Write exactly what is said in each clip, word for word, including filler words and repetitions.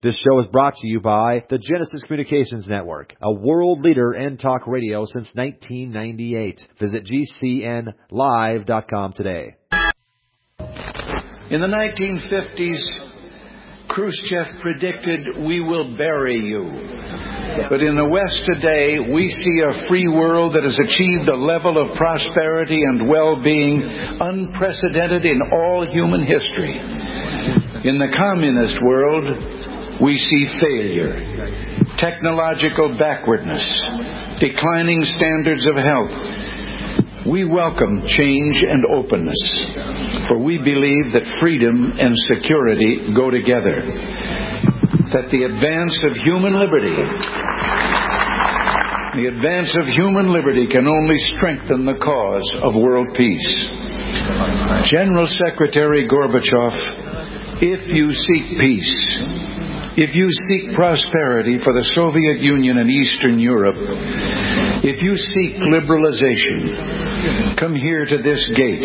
This show is brought to you by the Genesis Communications Network, a world leader in talk radio since nineteen ninety-eight. Visit G C N live dot com today. In the nineteen fifties, Khrushchev predicted, "We will bury you." But in the West today, we see a free world that has achieved a level of prosperity and well-being unprecedented in all human history. In the communist world, we see failure, technological backwardness, declining standards of health. We welcome change and openness, for we believe that freedom and security go together, that the advance of human liberty, the advance of human liberty can only strengthen the cause of world peace. General Secretary Gorbachev, if you seek peace, if you seek prosperity for the Soviet Union and Eastern Europe, if you seek liberalization, come here to this gate.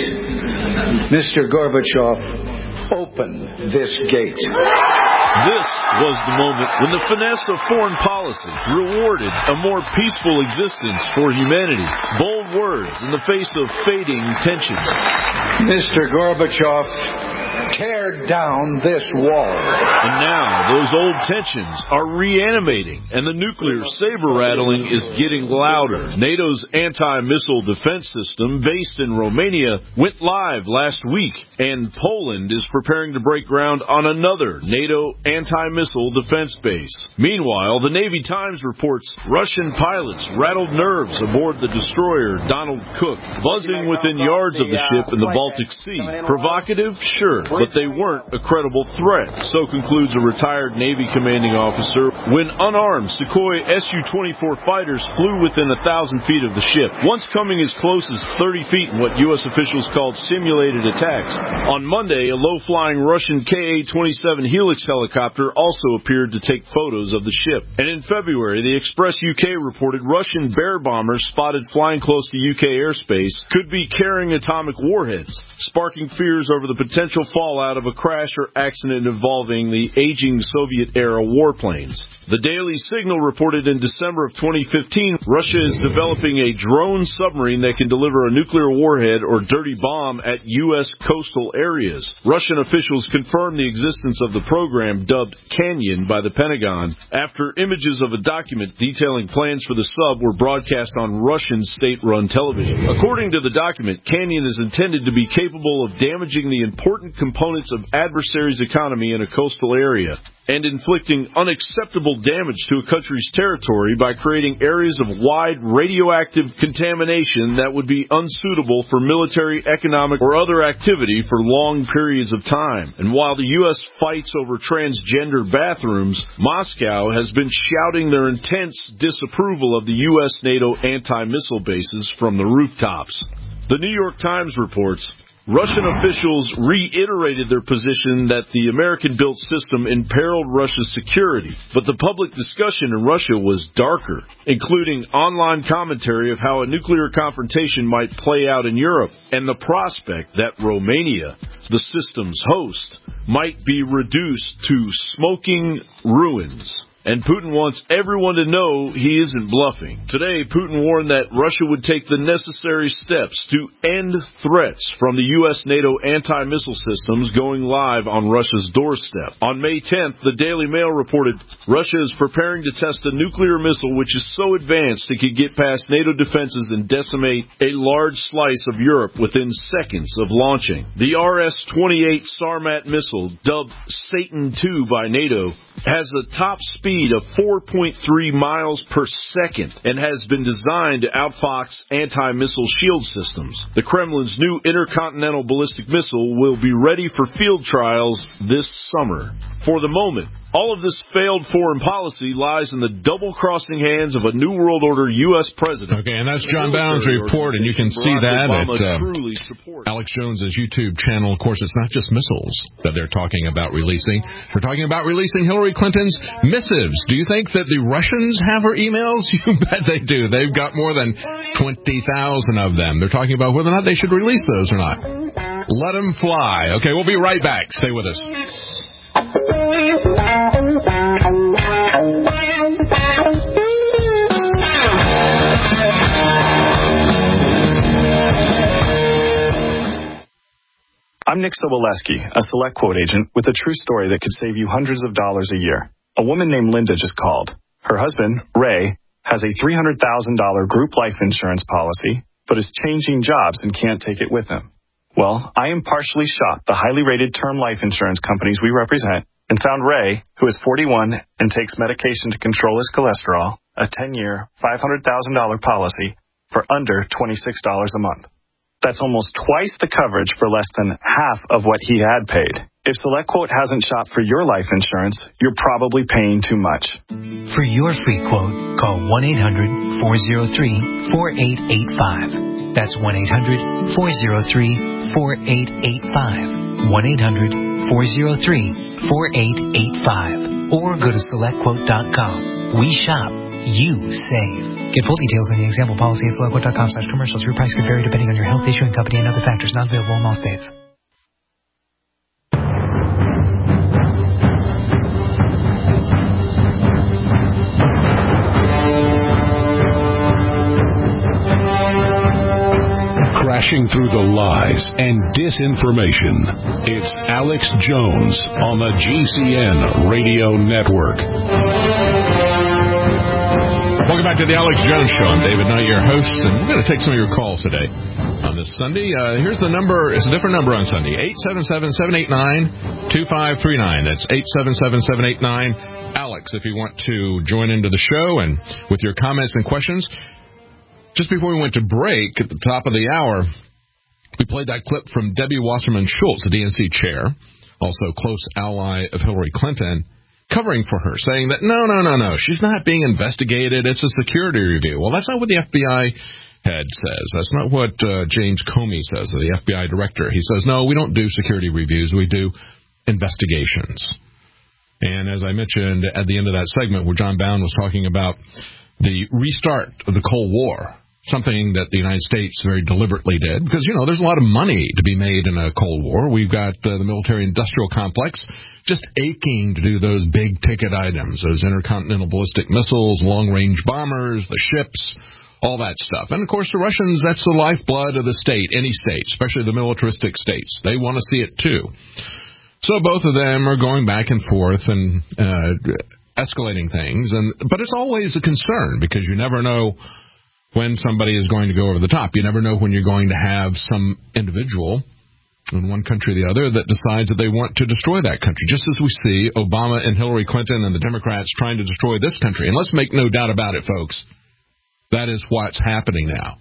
Mister Gorbachev, open this gate. This was the moment when the finesse of foreign policy rewarded a more peaceful existence for humanity. Bold words in the face of fading tensions. Mister Gorbachev, tear down this wall. And now those old tensions are reanimating, and the nuclear saber-rattling is getting louder. NATO's anti-missile defense system, based in Romania, went live last week, and Poland is preparing to break ground on another NATO anti-missile defense base. Meanwhile, the Navy Times reports Russian pilots rattled nerves aboard the destroyer Donald Cook, buzzing within yards of the ship in the Baltic Sea. Provocative? Sure. But they weren't a credible threat, so concludes a retired Navy commanding officer when unarmed Sukhoi S U twenty-four fighters flew within a thousand feet of the ship, once coming as close as thirty feet in what U S officials called simulated attacks. On Monday, a low-flying Russian K A twenty-seven Helix helicopter also appeared to take photos of the ship. And in February, the Express U K reported Russian Bear bombers spotted flying close to U K airspace could be carrying atomic warheads, sparking fears over the potential fallout of a crash or accident involving the aging Soviet-era warplanes. The Daily Signal reported in December of twenty fifteen, Russia is developing a drone submarine that can deliver a nuclear warhead or dirty bomb at U S coastal areas. Russian officials confirmed the existence of the program, dubbed Canyon by the Pentagon, after images of a document detailing plans for the sub were broadcast on Russian state-run television. According to the document, Canyon is intended to be capable of damaging the important components of adversaries' economy in a coastal area and inflicting unacceptable damage to a country's territory by creating areas of wide radioactive contamination that would be unsuitable for military, economic, or other activity for long periods of time. And while the U S fights over transgender bathrooms, Moscow has been shouting their intense disapproval of the U S NATO anti-missile bases from the rooftops. The New York Times reports Russian officials reiterated their position that the American-built system imperiled Russia's security, but the public discussion in Russia was darker, including online commentary of how a nuclear confrontation might play out in Europe, and the prospect that Romania, the system's host, might be reduced to smoking ruins. And Putin wants everyone to know he isn't bluffing. Today, Putin warned that Russia would take the necessary steps to end threats from the U S NATO anti-missile systems going live on Russia's doorstep. On May tenth, the Daily Mail reported Russia is preparing to test a nuclear missile which is so advanced it could get past NATO defenses and decimate a large slice of Europe within seconds of launching. The R S twenty-eight Sarmat missile, dubbed Satan two by NATO, has a top speed of four point three miles per second and has been designed to outfox anti-missile shield systems. The Kremlin's new intercontinental ballistic missile will be ready for field trials this summer. For the moment, all of this failed foreign policy lies in the double-crossing hands of a New World Order U S president. Okay, and that's John Bound's report, and you can see that at uh, Alex Jones' YouTube channel. Of course, it's not just missiles that they're talking about releasing. They're talking about releasing Hillary Clinton's missives. Do you think that the Russians have her emails? You bet they do. They've got more than twenty thousand of them. They're talking about whether or not they should release those or not. Let them fly. Okay, we'll be right back. Stay with us. Nick Soboleski, a Select Quote agent with a true story that could save you hundreds of dollars a year. A woman named Linda just called. Her husband, Ray, has a three hundred thousand dollars group life insurance policy, but is changing jobs and can't take it with him. Well, I impartially shopped the highly rated term life insurance companies we represent and found Ray, who is forty-one and takes medication to control his cholesterol, a ten-year, five hundred thousand dollars policy for under twenty-six dollars a month. That's almost twice the coverage for less than half of what he had paid. If SelectQuote hasn't shopped for your life insurance, you're probably paying too much. For your free quote, call one eight hundred, four oh three, four eight eight five. That's one eight hundred, four oh three, four eight eight five. one eight hundred, four oh three, four eight eight five. Or go to select quote dot com. We shop, you save. Get full details on the example policy at select quote dot com slash commercials. Your price could vary depending on your health, issuing company, and other factors. Not available in all states. Crashing through the lies and disinformation. It's Alex Jones on the G C N Radio Network. Welcome back to the Alex Jones Show. I'm David Knight, your host, and we're going to take some of your calls today on this Sunday. Uh, here's the number. It's a different number on Sunday. eight seven seven, seven eight nine, two five three nine. That's eight seven seven, seven eight nine. Alex, if you want to join into the show and with your comments and questions. Just before we went to break, at the top of the hour, we played that clip from Debbie Wasserman Schultz, the D N C chair, also close ally of Hillary Clinton, covering for her, saying that, no, no, no, no, she's not being investigated. It's a security review. Well, that's not what the F B I head says. That's not what uh, James Comey says, the F B I director. He says, no, we don't do security reviews. We do investigations. And as I mentioned at the end of that segment where John Bound was talking about the restart of the Cold War, something that the United States very deliberately did, because, you know, there's a lot of money to be made in a Cold War. We've got uh, the military-industrial complex just aching to do those big-ticket items, those intercontinental ballistic missiles, long-range bombers, the ships, all that stuff. And, of course, the Russians, that's the lifeblood of the state, any state, especially the militaristic states. They want to see it, too. So both of them are going back and forth and uh, escalating things. And but it's always a concern because you never know when somebody is going to go over the top. You never know when you're going to have some individual in one country or the other that decides that they want to destroy that country, just as we see Obama and Hillary Clinton and the Democrats trying to destroy this country. And let's make no doubt about it, folks. That is what's happening now.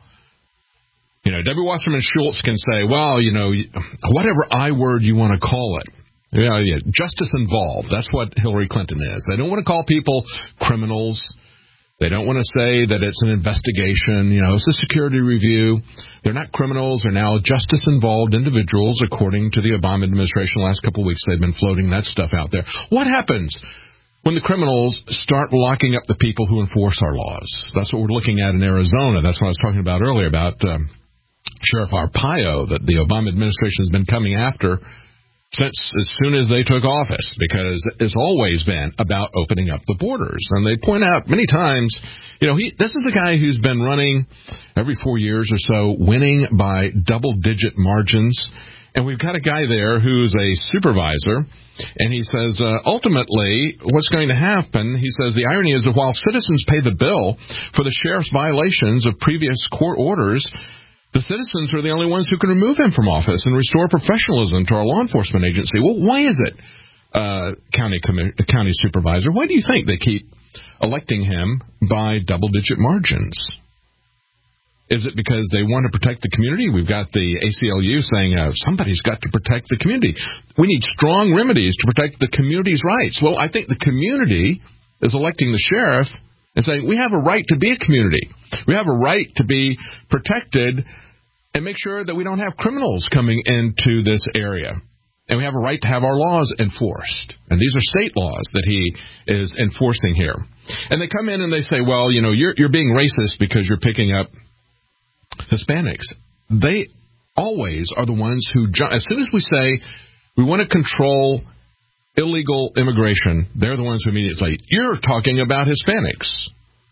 You know, Debbie Wasserman Schultz can say, well, you know, whatever I word you want to call it. Yeah, yeah, justice involved. That's what Hillary Clinton is. They don't want to call people criminals. They don't want to say that it's an investigation. You know, it's a security review. They're not criminals. They're now justice-involved individuals, according to the Obama administration. The last couple of weeks, they've been floating that stuff out there. What happens when the criminals start locking up the people who enforce our laws? That's what we're looking at in Arizona. That's what I was talking about earlier about um, Sheriff Arpaio, that the Obama administration has been coming after since as soon as they took office, because it's always been about opening up the borders. And they point out many times, you know, he this is a guy who's been running every four years or so, winning by double-digit margins. And we've got a guy there who's a supervisor, and he says, uh, ultimately, what's going to happen, he says, the irony is that while citizens pay the bill for the sheriff's violations of previous court orders, the citizens are the only ones who can remove him from office and restore professionalism to our law enforcement agency. Well, why is it, uh, county commi- county supervisor? Why do you think they keep electing him by double-digit margins? Is it because they want to protect the community? We've got the A C L U saying uh, somebody's got to protect the community. We need strong remedies to protect the community's rights. Well, I think the community is electing the sheriff and saying we have a right to be a community. We have a right to be protected and make sure that we don't have criminals coming into this area. And we have a right to have our laws enforced. And these are state laws that he is enforcing here. And they come in and they say, well, you know, you're, you're being racist because you're picking up Hispanics. They always are the ones who, as soon as we say we want to control illegal immigration, they're the ones who immediately say, you're talking about Hispanics.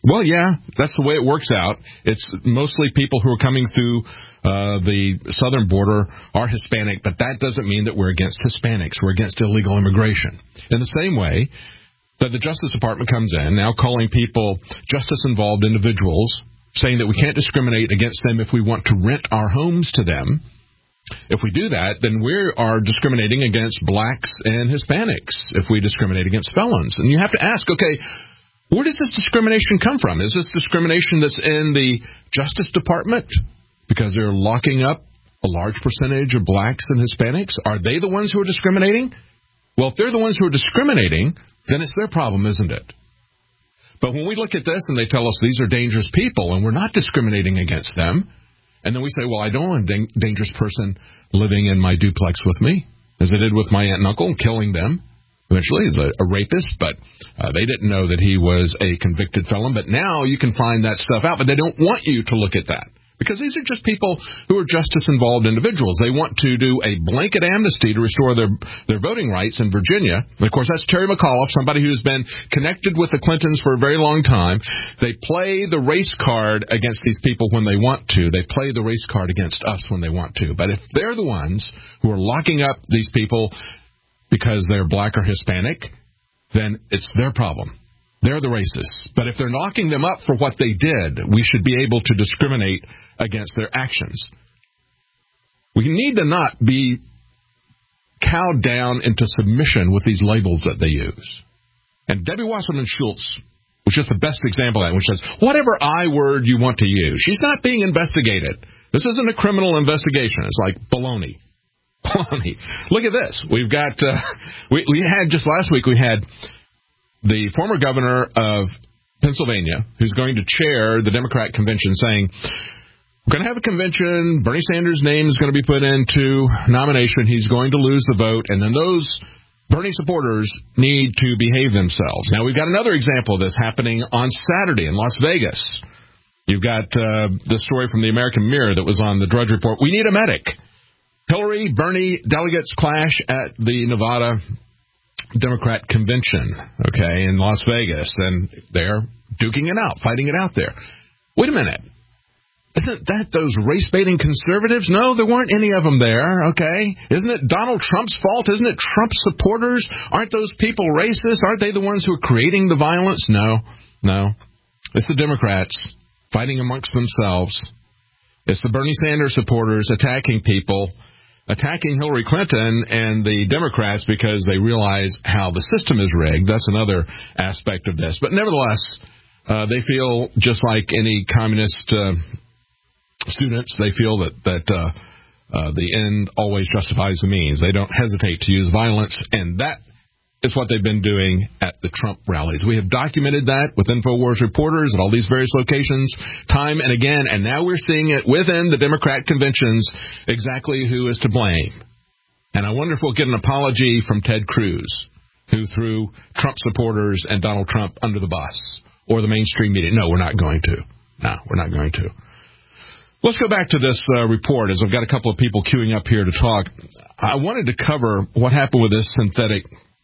Well, yeah, that's the way it works out. It's mostly people who are coming through uh, the southern border are Hispanic, but that doesn't mean that we're against Hispanics. We're against illegal immigration. In the same way that the Justice Department comes in, now calling people justice-involved individuals, saying that we can't discriminate against them if we want to rent our homes to them. If we do that, then we are discriminating against blacks and Hispanics if we discriminate against felons. And you have to ask, okay, where does this discrimination come from? Is this discrimination that's in the Justice Department because they're locking up a large percentage of blacks and Hispanics? Are they the ones who are discriminating? Well, if they're the ones who are discriminating, then it's their problem, isn't it? But when we look at this and they tell us these are dangerous people and we're not discriminating against them, and then we say, well, I don't want a dang- dangerous person living in my duplex with me, as I did with my aunt and uncle, killing them. Eventually, he's a, a rapist, but uh, they didn't know that he was a convicted felon. But now you can find that stuff out, but they don't want you to look at that. Because these are just people who are justice-involved individuals. They want to do a blanket amnesty to restore their their voting rights in Virginia. And, of course, that's Terry McAuliffe, somebody who's been connected with the Clintons for a very long time. They play the race card against these people when they want to. They play the race card against us when they want to. But if they're the ones who are locking up these people because they're black or Hispanic, then it's their problem. They're the racists. But if they're locking them up for what they did, we should be able to discriminate against their actions. We need to not be cowed down into submission with these labels that they use. And Debbie Wasserman Schultz was just the best example of that, which says, whatever I word you want to use. She's not being investigated. This isn't a criminal investigation. It's like baloney. Baloney. Look at this. We've got, uh, we, we had, just last week, we had the former governor of Pennsylvania, who's going to chair the Democrat convention, saying, we're going to have a convention, Bernie Sanders' name is going to be put into nomination, he's going to lose the vote, and then those Bernie supporters need to behave themselves. Now, we've got another example of this happening on Saturday in Las Vegas. You've got uh, the story from the American Mirror that was on the Drudge Report. We need a medic. Hillary, Bernie delegates clash at the Nevada Democrat convention, okay, in Las Vegas, and they're duking it out, fighting it out there. Wait a minute. Isn't that those race-baiting conservatives? No, there weren't any of them there, okay? Isn't it Donald Trump's fault? Isn't it Trump supporters? Aren't those people racist? Aren't they the ones who are creating the violence? No, no. It's the Democrats fighting amongst themselves. It's the Bernie Sanders supporters attacking people, attacking Hillary Clinton and the Democrats because they realize how the system is rigged. That's another aspect of this. But nevertheless, uh, they feel just like any communist uh, students, they feel that, that uh, uh, the end always justifies the means. They don't hesitate to use violence, and that is what they've been doing at the Trump rallies. We have documented that with InfoWars reporters at all these various locations time and again, and now we're seeing it within the Democrat conventions exactly who is to blame. And I wonder if we'll get an apology from Ted Cruz, who threw Trump supporters and Donald Trump under the bus, or the mainstream media. No, we're not going to. No, we're not going to. Let's go back to this uh, report, as I've got a couple of people queuing up here to talk. I wanted to cover what happened with this synthetic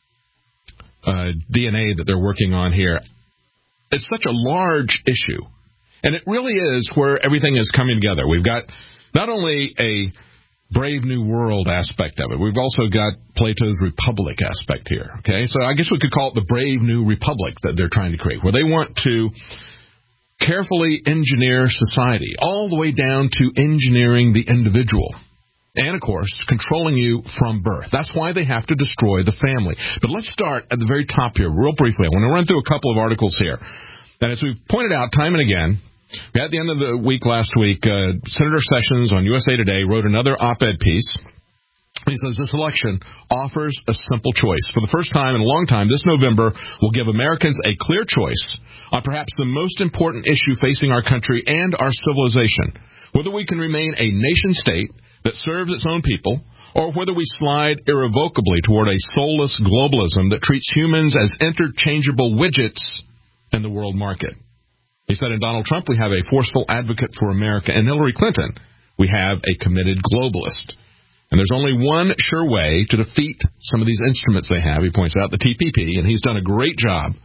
Uh, D N A that they're working on here. It's such a large issue, and it really is where everything is coming together. We've got not only a Brave New World aspect of it, we've also got Plato's Republic aspect here. Okay, so I guess we could call it the Brave New Republic that they're trying to create, where they want to carefully engineer society, all the way down to engineering the individual. And, of course, controlling you from birth. That's why they have to destroy the family. But let's start at the very top here, real briefly. I want to run through a couple of articles here. And as we've pointed out time and again, at the end of the week last week, uh, Senator Sessions on U S A Today wrote another op-ed piece. He says this election offers a simple choice. For the first time in a long time, this November will give Americans a clear choice on perhaps the most important issue facing our country and our civilization, whether we can remain a nation-state that serves its own people, or whether we slide irrevocably toward a soulless globalism that treats humans as interchangeable widgets in the world market. He said in Donald Trump, we have a forceful advocate for America. In Hillary Clinton, we have a committed globalist. And there's only one sure way to defeat some of these instruments they have. He points out the T P P, and he's done a great job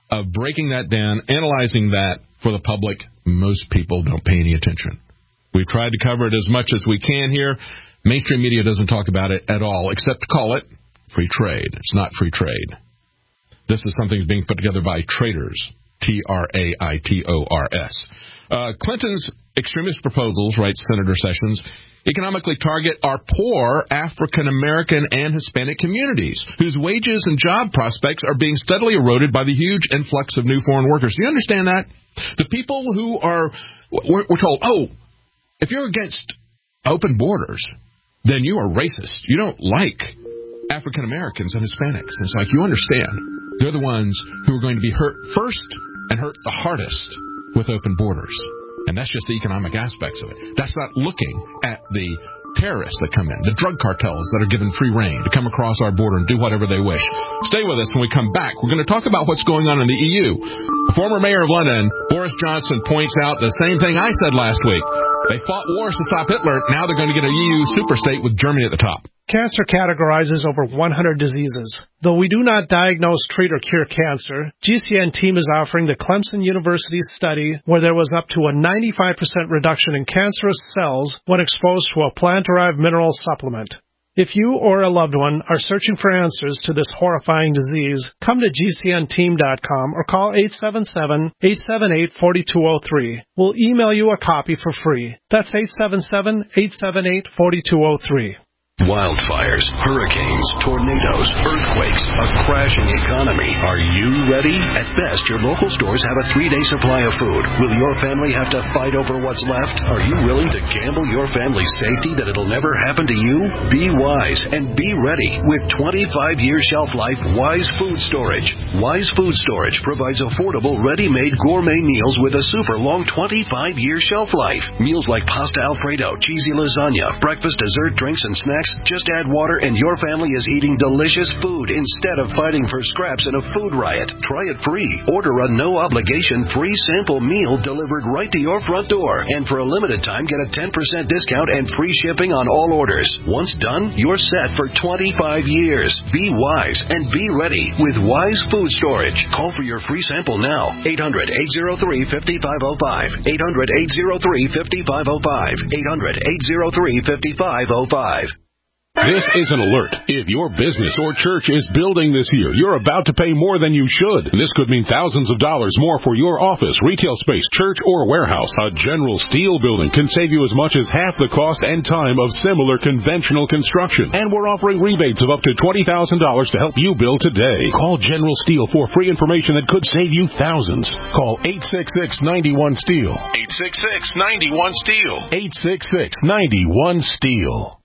of breaking that down, analyzing that for the public. Most people don't pay any attention. We've tried to cover it as much as we can here. Mainstream media doesn't talk about it at all, except to call it free trade. It's not free trade. This is something that's being put together by traders, T R A I T O R S. Uh, Clinton's extremist proposals, writes Senator Sessions, economically target our poor African-American and Hispanic communities, whose wages and job prospects are being steadily eroded by the huge influx of new foreign workers. Do you understand that? The people who are, we're, we're told, oh, if you're against open borders, then you are racist. You don't like African-Americans and Hispanics. It's like, you understand, they're the ones who are going to be hurt first and hurt the hardest with open borders. And that's just the economic aspects of it. That's not looking at the terrorists that come in, the drug cartels that are given free rein to come across our border and do whatever they wish. Stay with us when we come back. We're going to talk about what's going on in the E U. The former mayor of London, Boris Johnson, points out the same thing I said last week. They fought wars to stop Hitler. Now they're going to get a E U superstate with Germany at the top. Cancer categorizes over one hundred diseases. Though we do not diagnose, treat, or cure cancer, G C N team is offering the Clemson University study where there was up to a ninety-five percent reduction in cancerous cells when exposed to a plant-derived mineral supplement. If you or a loved one are searching for answers to this horrifying disease, come to G C N team dot com or call eight seven seven, eight seven eight, four two zero three. We'll email you a copy for free. That's eight seven seven, eight seven eight, four two zero three. Wildfires, hurricanes, tornadoes, earthquakes, a crashing economy. Are you ready? At best, your local stores have a three-day supply of food. Will your family have to fight over what's left? Are you willing to gamble your family's safety that it'll never happen to you? Be wise and be ready with twenty-five year shelf life Wise Food Storage. Wise Food Storage provides affordable, ready-made gourmet meals with a super long twenty-five year shelf life. Meals like pasta Alfredo, cheesy lasagna, breakfast, dessert, drinks, and snacks. Just add water and your family is eating delicious food instead of fighting for scraps in a food riot. Try it free. Order a no-obligation free sample meal delivered right to your front door. And for a limited time, get a ten percent discount and free shipping on all orders. Once done, you're set for twenty-five years. Be wise and be ready with Wise Food Storage. Call for your free sample now. eight hundred, eight oh three, five five oh five. eight hundred, eight oh three, five five oh five. eight hundred, eight oh three, five five oh five. This is an alert. If your business or church is building this year, you're about to pay more than you should. This could mean thousands of dollars more for your office, retail space, church, or warehouse. A General Steel building can save you as much as half the cost and time of similar conventional construction. And we're offering rebates of up to twenty thousand dollars to help you build today. Call General Steel for free information that could save you thousands. Call eight six six, nine one, STEEL. eight six six, nine one, STEEL. eight six six, nine one, STEEL.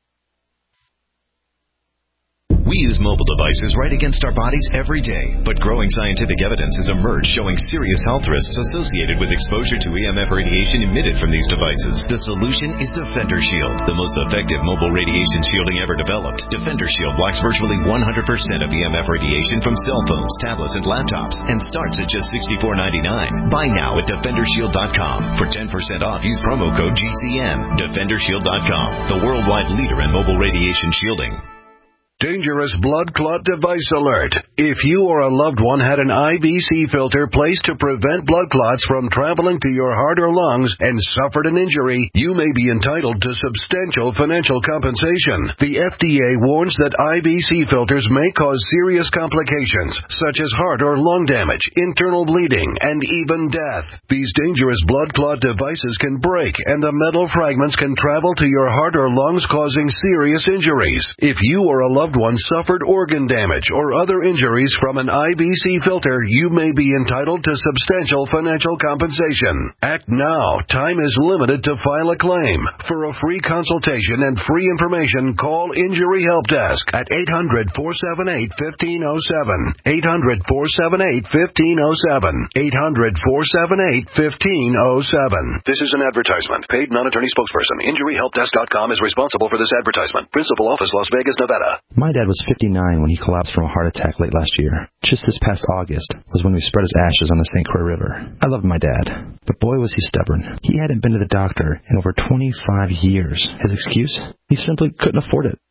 We use mobile devices right against our bodies every day, but growing scientific evidence has emerged showing serious health risks associated with exposure to E M F radiation emitted from these devices. The solution is Defender Shield, the most effective mobile radiation shielding ever developed. Defender Shield blocks virtually one hundred percent of E M F radiation from cell phones, tablets, and laptops, and starts at just sixty-four ninety-nine. Buy now at defender shield dot com. For ten percent off, use promo code G C N. defender shield dot com, the worldwide leader in mobile radiation shielding. Dangerous blood clot device alert. If you or a loved one had an I V C filter placed to prevent blood clots from traveling to your heart or lungs and suffered an injury, you may be entitled to substantial financial compensation. The F D A warns that I V C filters may cause serious complications, such as heart or lung damage, internal bleeding, and even death. These dangerous blood clot devices can break, and the metal fragments can travel to your heart or lungs, causing serious injuries. If you or a loved one suffered organ damage or other injuries from an I V C filter, you may be entitled to substantial financial compensation. Act now. Time is limited to file a claim. For a free consultation and free information, call Injury Help Desk at eight hundred, four seven eight, one five oh seven. eight hundred, four seven eight, one five oh seven. eight hundred, four seven eight, one five oh seven. This is an advertisement. Paid non-attorney spokesperson. Injury Help Desk dot com is responsible for this advertisement. Principal office, Las Vegas, Nevada. My dad was fifty-nine when he collapsed from a heart attack late last year. Just this past August was when we spread his ashes on the Saint Croix River. I loved my dad, but boy was he stubborn. He hadn't been to the doctor in over twenty-five years. His excuse? He simply couldn't afford it.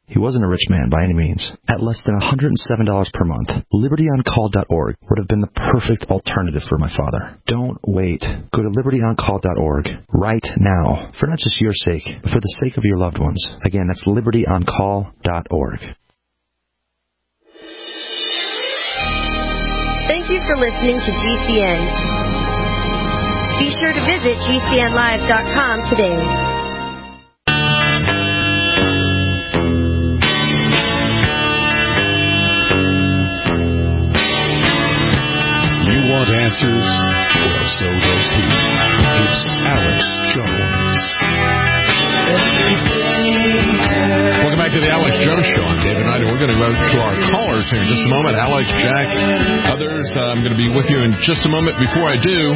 He wasn't a rich man by any means. At less than one hundred seven dollars per month, liberty on call dot org would have been the perfect alternative for my father. Don't wait. Go to liberty on call dot org right now, for not just your sake, but for the sake of your loved ones. Again, that's liberty on call dot org. Thank you for listening to G C N. Be sure to visit G C N live dot com today. You want answers? Well, so does he. It's Alex Jones. Welcome back to the Alex Jones Show. I'm David Knight, and we're going to go to our callers here in just a moment. Alex, Jack, others. Uh, I'm going to be with you in just a moment. Before I do,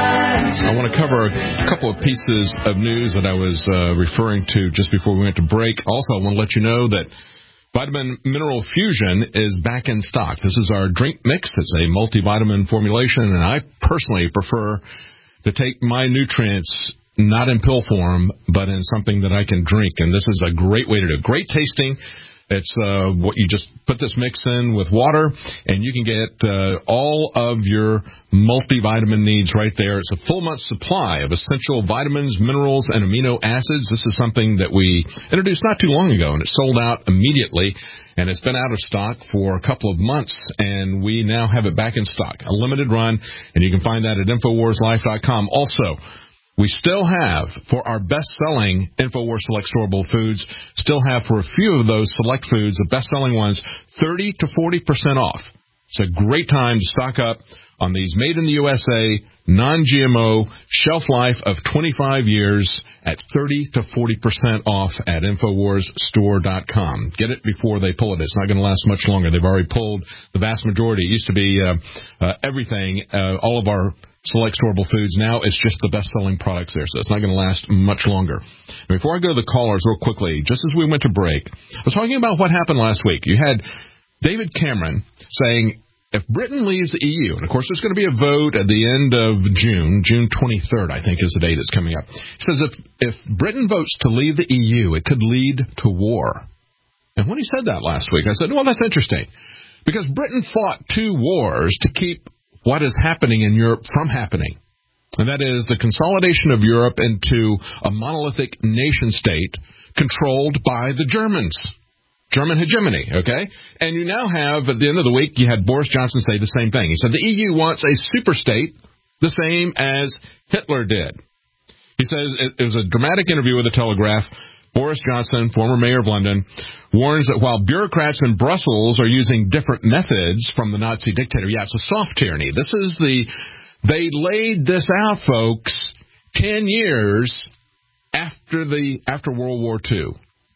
I want to cover a couple of pieces of news that I was uh, referring to just before we went to break. Also, I want to let you know that Vitamin Mineral Fusion is back in stock. This is our drink mix. It's a multivitamin formulation, and I personally prefer to take my nutrients not in pill form, but in something that I can drink. And this is a great way to do it. Great tasting. It's uh, what you just put this mix in with water, and you can get uh, all of your multivitamin needs right there. It's a full month supply of essential vitamins, minerals, and amino acids. This is something that we introduced not too long ago, and it sold out immediately, and it's been out of stock for a couple of months, and we now have it back in stock. A limited run, and you can find that at infowars life dot com. Also, we still have, for our best-selling InfoWars Select Storable Foods, still have for a few of those select foods, the best-selling ones, thirty to forty percent off. It's a great time to stock up on these made in the U S A, non-G M O, shelf life of twenty-five years at thirty to forty percent off at infowars store dot com. Get it before they pull it. It's not going to last much longer. They've already pulled the vast majority. It used to be uh, uh, everything, uh, all of our select storable foods. Now it's just the best-selling products there, so it's not going to last much longer. And before I go to the callers real quickly, just as we went to break, I was talking about what happened last week. You had David Cameron saying, if Britain leaves the E U, and of course there's going to be a vote at the end of June, June twenty-third, I think is the date it's coming up. He says if, if Britain votes to leave the E U, it could lead to war. And when he said that last week, I said, well, that's interesting, because Britain fought two wars to keep what is happening in Europe from happening. And that is the consolidation of Europe into a monolithic nation-state controlled by the Germans. German hegemony, okay? And you now have, at the end of the week, you had Boris Johnson say the same thing. He said the E U wants a super-state the same as Hitler did. He says it was a dramatic interview with the Telegraph. Boris Johnson, former mayor of London, warns that while bureaucrats in Brussels are using different methods from the Nazi dictator, yeah, it's a soft tyranny. This is the, they laid this out, folks, ten years after the, after World War Two.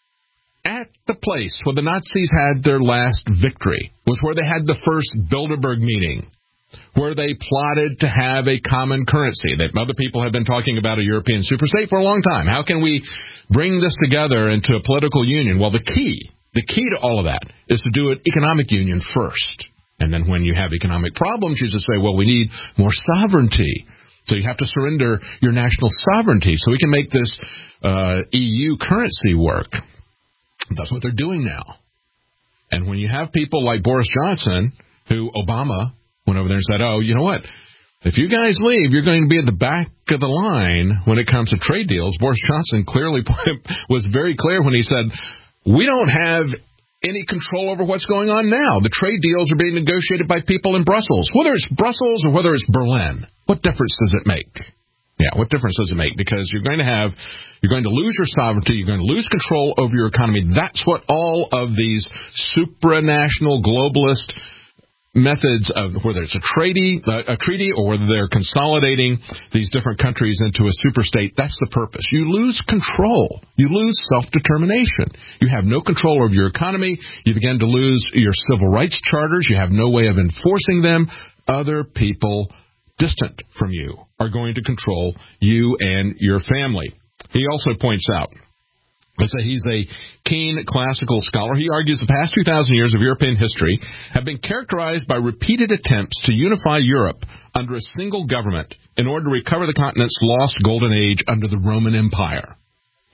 At the place where the Nazis had their last victory was where they had the first Bilderberg meeting, where they plotted to have a common currency. That other people have been talking about a European superstate for a long time. How can we bring this together into a political union? Well, the key, the key to all of that is to do an economic union first. And then when you have economic problems, you just say, well, we need more sovereignty. So you have to surrender your national sovereignty so we can make this uh, E U currency work. That's what they're doing now. And when you have people like Boris Johnson, who Obama went over there and said, oh, you know what? If you guys leave, you're going to be at the back of the line when it comes to trade deals. Boris Johnson clearly was very clear when he said, we don't have any control over what's going on now. The trade deals are being negotiated by people in Brussels. Whether it's Brussels or whether it's Berlin, what difference does it make? Yeah, what difference does it make? Because you're going to have, you're going to lose your sovereignty, you're going to lose control over your economy. That's what all of these supranational globalist methods of, whether it's a treaty, a treaty, or whether they're consolidating these different countries into a superstate, that's the purpose. You lose control. You lose self-determination. You have no control over your economy. You begin to lose your civil rights charters. You have no way of enforcing them. Other people distant from you are going to control you and your family. He also points out, I say he's a keen classical scholar. He argues the past two thousand years of European history have been characterized by repeated attempts to unify Europe under a single government in order to recover the continent's lost golden age under the Roman Empire.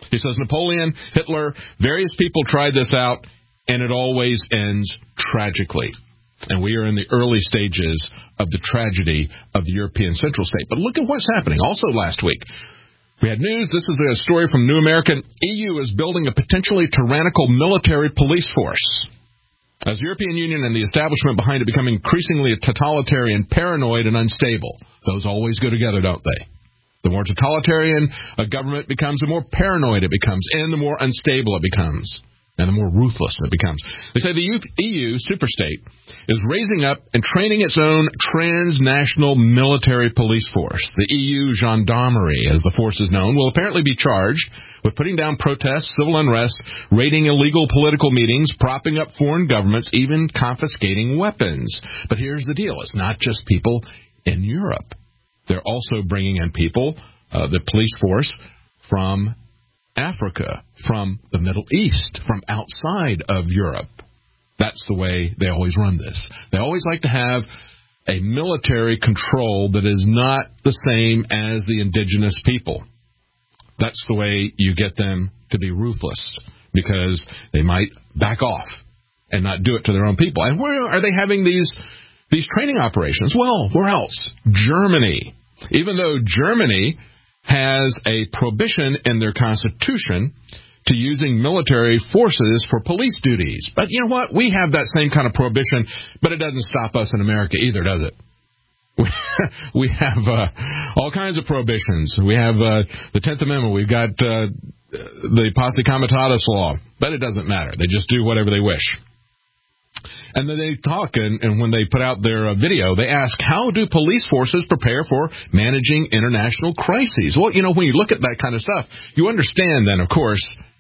He says Napoleon, Hitler, various people tried this out, and it always ends tragically. And we are in the early stages of the tragedy of the European Central State. But look at what's happening. Also last week, we had news. This is a story from New American. E U is building a potentially tyrannical military police force. As the European Union and the establishment behind it become increasingly totalitarian, paranoid, and unstable. Those always go together, don't they? The more totalitarian a government becomes, the more paranoid it becomes, and the more unstable it becomes, and the more ruthless it becomes. They say the E U superstate is raising up and training its own transnational military police force. The E U Gendarmerie, as the force is known, will apparently be charged with putting down protests, civil unrest, raiding illegal political meetings, propping up foreign governments, even confiscating weapons. But here's the deal. It's not just people in Europe. They're also bringing in people, uh, the police force, from Africa, from the Middle East, from outside of Europe. That's the way they always run this. They always like to have a military control that is not the same as the indigenous people. That's the way you get them to be ruthless, because they might back off and not do it to their own people. And where are they having these these training operations? Well, where else? Germany. Even though Germany has a prohibition in their constitution to using military forces for police duties. But you know what? We have that same kind of prohibition, but it doesn't stop us in America either, does it? We have uh, all kinds of prohibitions. We have uh, the tenth Amendment. We've got uh, the Posse Comitatus law. But it doesn't matter. They just do whatever they wish. And then they talk, and, and when they put out their uh, video, they ask, how do police forces prepare for managing international crises? Well, you know, when you look at that kind of stuff, you understand then, of course,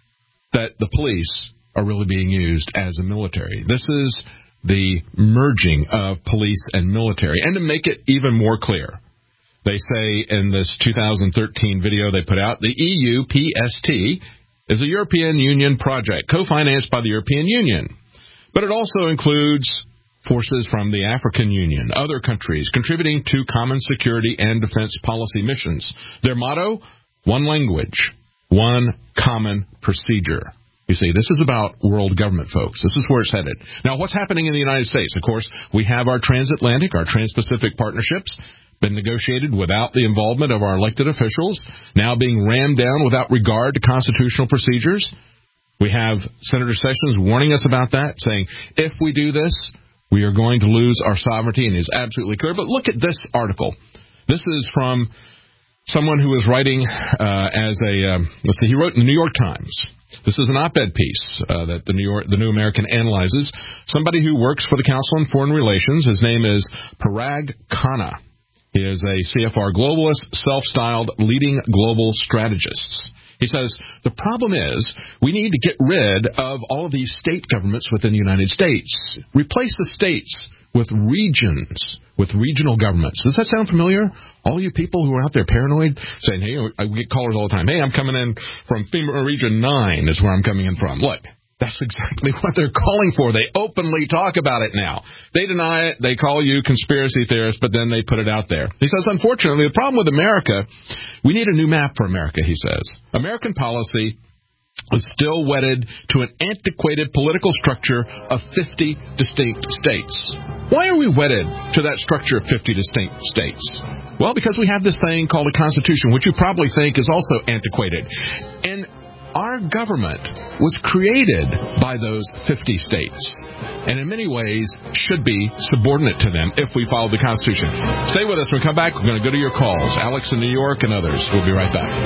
that the police are really being used as a military. This is the merging of police and military. And to make it even more clear, they say in this two thousand thirteen video they put out, the E U P S T is a European Union project co-financed by the European Union. But it also includes forces from the African Union, other countries contributing to common security and defense policy missions. Their motto, one language, one common procedure. You see, this is about world government, folks. This is where it's headed. Now, what's happening in the United States? Of course, we have our transatlantic, our trans-Pacific partnerships, been negotiated without the involvement of our elected officials, now being rammed down without regard to constitutional procedures. We have Senator Sessions warning us about that, saying, if we do this, we are going to lose our sovereignty, and is absolutely clear. But look at this article. This is from someone who was writing uh, as a, um, let's see, he wrote in the New York Times. This is an op-ed piece uh, that the New York, the New American analyzes. Somebody who works for the Council on Foreign Relations. His name is Parag Khanna. He is a C F R globalist, self-styled leading global strategist. He says, the problem is we need to get rid of all of these state governments within the United States. Replace the states with regions, with regional governments. Does that sound familiar? All you people who are out there paranoid, saying, hey, I get callers all the time. Hey, I'm coming in from FEMA Region nine is where I'm coming in from. Look, that's exactly what they're calling for. They openly talk about it now. They deny it. They call you conspiracy theorists, but then they put it out there. He says, unfortunately, the problem with America, we need a new map for America, he says. American policy is still wedded to an antiquated political structure of fifty distinct states. Why are we wedded to that structure of fifty distinct states? Well, because we have this thing called a constitution, which you probably think is also antiquated. And our government was created by those fifty states, and in many ways should be subordinate to them if we follow the Constitution. Stay with us. When we come back, we're going to go to your calls. Alex in New York and others. We'll be right back.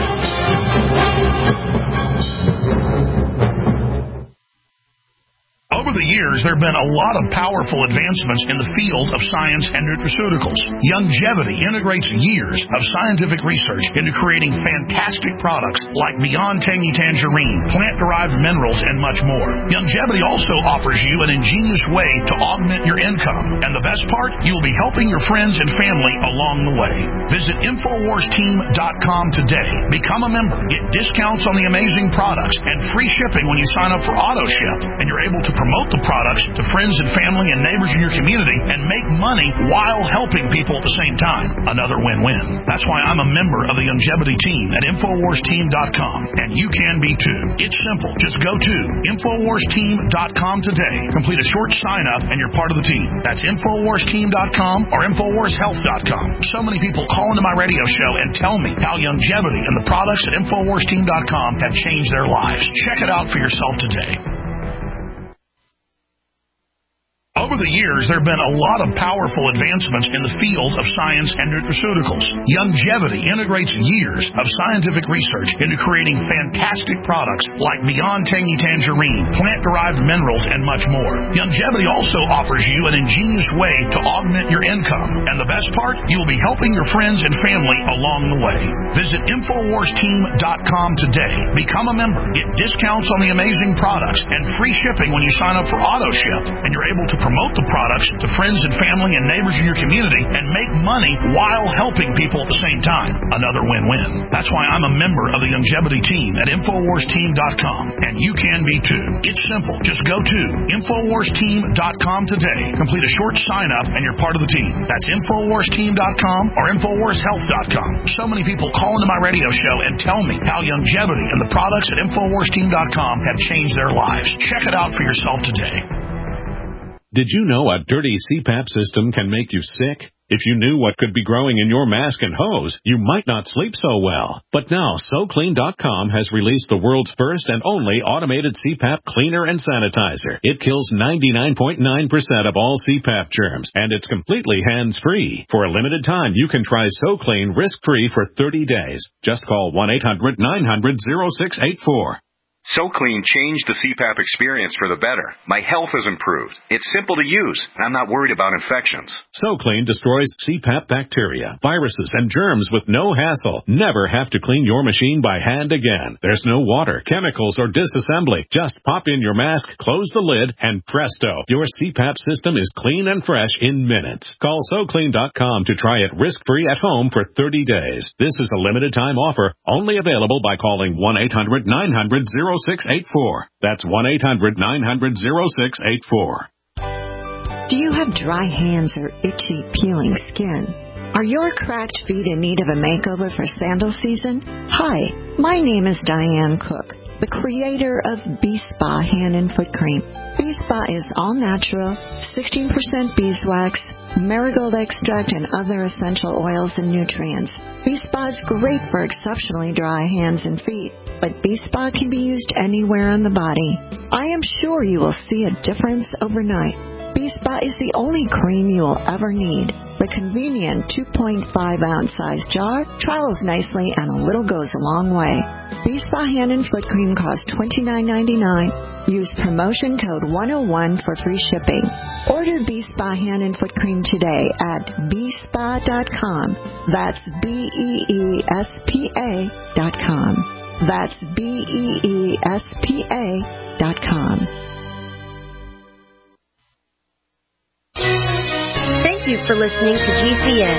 Over the years, there have been a lot of powerful advancements in the field of science and nutraceuticals. Youngevity integrates years of scientific research into creating fantastic products like Beyond Tangy Tangerine, plant-derived minerals, and much more. Youngevity also offers you an ingenious way to augment your income. And the best part, you'll be helping your friends and family along the way. Visit Infowars Team dot com today. Become a member. Get discounts on the amazing products and free shipping when you sign up for AutoShip. And you're able to promote the products to friends and family and neighbors in your community and make money while helping people at the same time. Another win-win. That's why I'm a member of the Longevity team at Infowars Team dot com, and you can be too. It's simple. Just go to Infowars Team dot com today. Complete a short sign-up, and you're part of the team. That's Infowars Team dot com or Infowars Health dot com. So many people call into my radio show and tell me how longevity and the products at Infowars Team dot com have changed their lives. Check it out for yourself today. Over the years, there have been a lot of powerful advancements in the field of science and nutraceuticals. Longevity integrates years of scientific research into creating fantastic products like Beyond Tangy Tangerine, plant-derived minerals, and much more. Longevity also offers you an ingenious way to augment your income. And the best part, you will be helping your friends and family along the way. Visit Infowars Team dot com today. Become a member. Get discounts on the amazing products and free shipping when you sign up for AutoShip. And you're able to promote the products to friends and family and neighbors in your community and make money while helping people at the same time. Another win-win. That's why I'm a member of the Longevity team at Infowars Team dot com, and you can be too. It's simple. Just go to Infowars Team dot com today. Complete a short sign-up, and you're part of the team. That's Infowars Team dot com or Infowars Health dot com. So many people call into my radio show and tell me how longevity and the products at Infowars Team dot com have changed their lives. Check it out for yourself today. Did you know a dirty C PAP system can make you sick? If you knew what could be growing in your mask and hose, you might not sleep so well. But now, So Clean dot com has released the world's first and only automated C PAP cleaner and sanitizer. It kills ninety-nine point nine percent of all C PAP germs, and it's completely hands-free. For a limited time, you can try So Clean risk-free for thirty days. Just call one eight hundred nine hundred oh six eight four. So Clean changed the C PAP experience for the better. My health has improved. It's simple to use, and I'm not worried about infections. So Clean destroys C PAP bacteria, viruses, and germs with no hassle. Never have to clean your machine by hand again. There's no water, chemicals, or disassembly. Just pop in your mask, close the lid, and presto, your C PAP system is clean and fresh in minutes. Call So Clean dot com to try it risk-free at home for thirty days. This is a limited-time offer, only available by calling one eight hundred nine hundred oh six eight four. That's one eight hundred nine hundred oh six eight four. Do you have dry hands or itchy, peeling skin? Are your cracked feet in need of a makeover for sandal season? Hi, my name is Diane Cook, the creator of B-Spa Hand and Foot Cream. B-Spa is all natural, sixteen percent beeswax, marigold extract, and other essential oils and nutrients. B-Spa is great for exceptionally dry hands and feet, but B-Spa can be used anywhere on the body. I am sure you will see a difference overnight. B-Spa is the only cream you will ever need. The convenient two point five ounce size jar travels nicely, and a little goes a long way. B-Spa Hand and Foot Cream costs twenty-nine ninety-nine. Use promotion code one oh one for free shipping. Order B-Spa Hand and Foot Cream today at B spa dot com. That's B E E S P A dot com. That's B E E S P A dot com. Thank you for listening to G C N.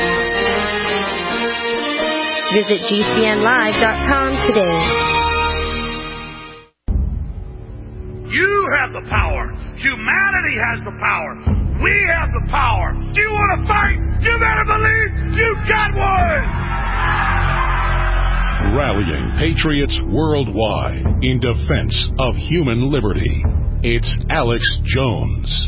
Visit G C N live dot com today. You have the power. Humanity has the power. We have the power. Do you want to fight? You better believe you got one. Rallying patriots worldwide in defense of human liberty. It's Alex Jones.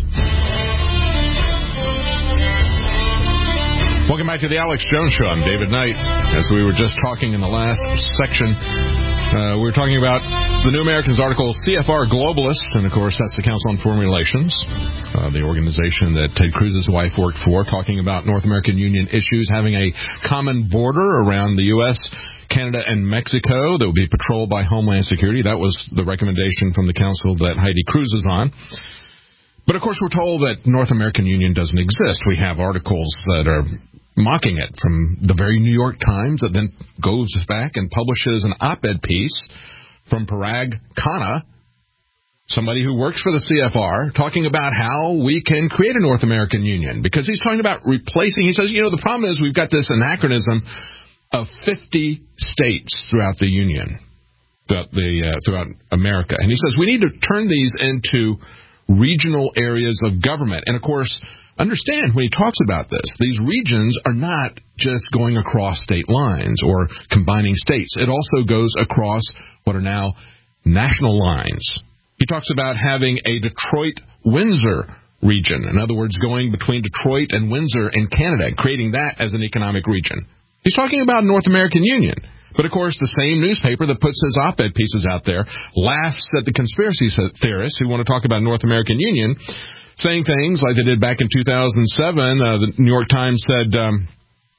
Welcome back to the Alex Jones Show. I'm David Knight. As we were just talking in the last section, uh, we were talking about the New Americans article, C F R Globalist, and of course that's the Council on Foreign Relations, uh, the organization that Ted Cruz's wife worked for, talking about North American Union issues, having a common border around the U S, Canada, and Mexico that would be patrolled by Homeland Security. That was the recommendation from the council that Heidi Cruz is on. But, of course, we're told that North American Union doesn't exist. We have articles that are mocking it from the very New York Times that then goes back and publishes an op-ed piece from Parag Khanna, somebody who works for the C F R, talking about how we can create a North American Union. Because he's talking about replacing, he says, you know, the problem is we've got this anachronism of fifty states throughout the Union, throughout, the, uh, throughout America. And he says we need to turn these into regional areas of government. And, of course, understand when he talks about this, these regions are not just going across state lines or combining states. It also goes across what are now national lines. He talks about having a Detroit-Windsor region. In other words, going between Detroit and Windsor in Canada, creating that as an economic region. He's talking about North American Union. But, of course, the same newspaper that puts his op-ed pieces out there laughs at the conspiracy theorists who want to talk about North American Union, saying things like they did back in two thousand seven. Uh, the New York Times said, um,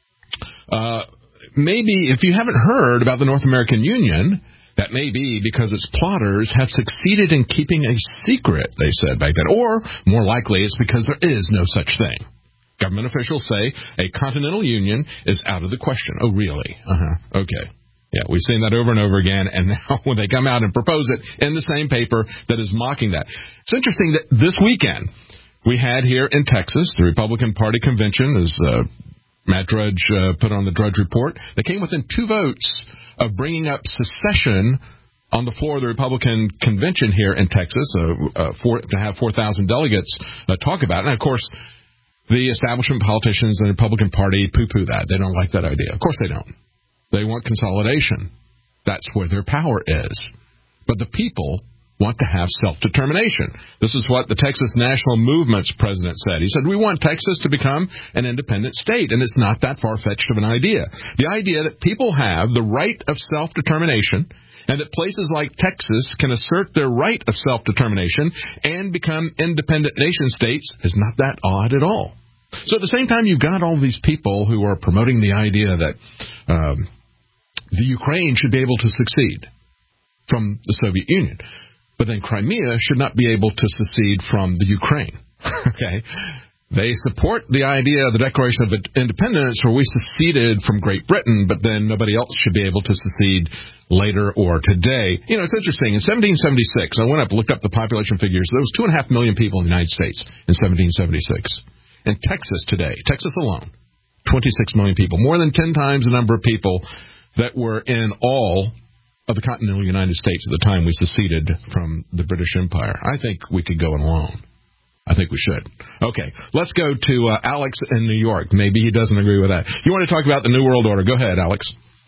uh, maybe if you haven't heard about the North American Union, that may be because its plotters have succeeded in keeping a secret, they said back then. Or, more likely, it's because there is no such thing. Government officials say a continental union is out of the question. Oh, really? Uh-huh. Okay. Yeah, we've seen that over and over again, and now when they come out and propose it in the same paper that is mocking that. It's interesting that this weekend we had here in Texas, the Republican Party convention, as uh, Matt Drudge uh, put on the Drudge Report. They came within two votes of bringing up secession on the floor of the Republican convention here in Texas, uh, uh, for, to have four thousand delegates uh, talk about it. And, of course, the establishment politicians in the Republican Party poo-poo that. They don't like that idea. Of course they don't. They want consolidation. That's where their power is. But the people want to have self-determination. This is what the Texas National Movement's president said. He said, we want Texas to become an independent state, and it's not that far-fetched of an idea. The idea that people have the right of self-determination and that places like Texas can assert their right of self-determination and become independent nation-states is not that odd at all. So at the same time, you've got all these people who are promoting the idea that um, the Ukraine should be able to succeed from the Soviet Union. But then Crimea should not be able to secede from the Ukraine. Okay? They support the idea of the Declaration of Independence where we seceded from Great Britain, but then nobody else should be able to secede later or today. You know, it's interesting. In seventeen seventy-six, I went up and looked up the population figures. There was two and a half million people in the United States in seventeen seventy-six. In Texas today, Texas alone, twenty-six million people, more than ten times the number of people that were in all of the continental United States at the time we seceded from the British Empire. I think we could go it alone. I think we should. Okay, let's go to uh, Alex in New York. Maybe he doesn't agree with that. You want to talk about the New World Order? Go ahead, Alex.